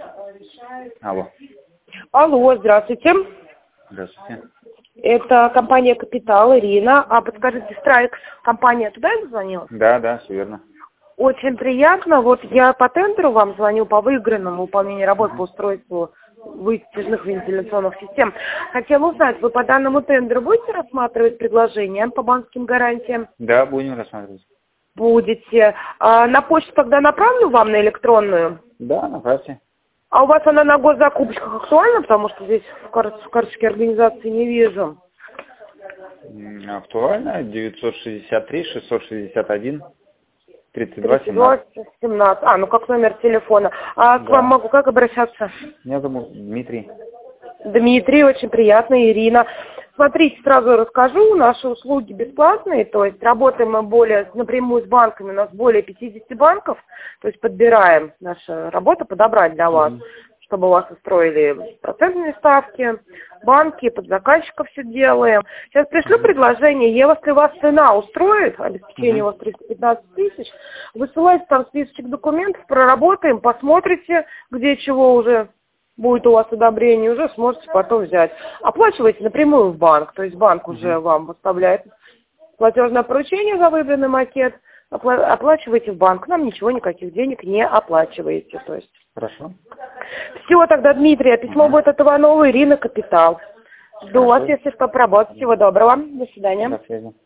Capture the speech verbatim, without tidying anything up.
Алло. Алло, здравствуйте. Здравствуйте. Это компания «Капитал», Ирина. А подскажите, Страйкс, компания, туда я звонила? Да, да, все верно. Очень приятно. Вот я по тендеру вам звоню по выигранному выполнению работ Угу. по устройству вытяжных вентиляционных систем. Хотела узнать, вы по данному тендеру будете рассматривать предложения по банковским гарантиям? Да, будем рассматривать. Будете. А на почту тогда направлю вам на электронную? Да, направьте. А у вас она на госзакупочках актуальна? Потому что здесь в, кар... в карточке организации не вижу. М, Актуально. девятьсот шестьдесят три шестьсот шестьдесят один тридцать два тридцать два семнадцать. семнадцать. А, ну как номер телефона. А к Да. вам могу как обращаться? Меня зовут Дмитрий. Дмитрий, очень приятно, Ирина. Смотрите, сразу расскажу, наши услуги бесплатные, то есть работаем мы более напрямую с банками, у нас более пятидесяти банков, то есть подбираем, наша работа подобрать для вас, Угу. чтобы у вас устроили процентные ставки, банки, под заказчиков все делаем. Сейчас пришлю предложение, если вас цена устроит, обеспечение у Угу. вас триста пятнадцать тысяч, высылайте там списочек документов, проработаем, посмотрите, где чего уже будет у вас одобрение, уже сможете потом взять. Оплачивайте напрямую в банк, то есть банк Угу. уже вам выставляет платежное поручение за выбранный макет, опла- оплачивайте в банк, нам ничего, никаких денег не оплачиваете. То есть. Хорошо. Все, тогда, Дмитрий, а письмо Угу. будет от Иванова Ирины, Капитал. Жду вас, Хорошо. если что, поработать. Всего доброго. До свидания. До связи.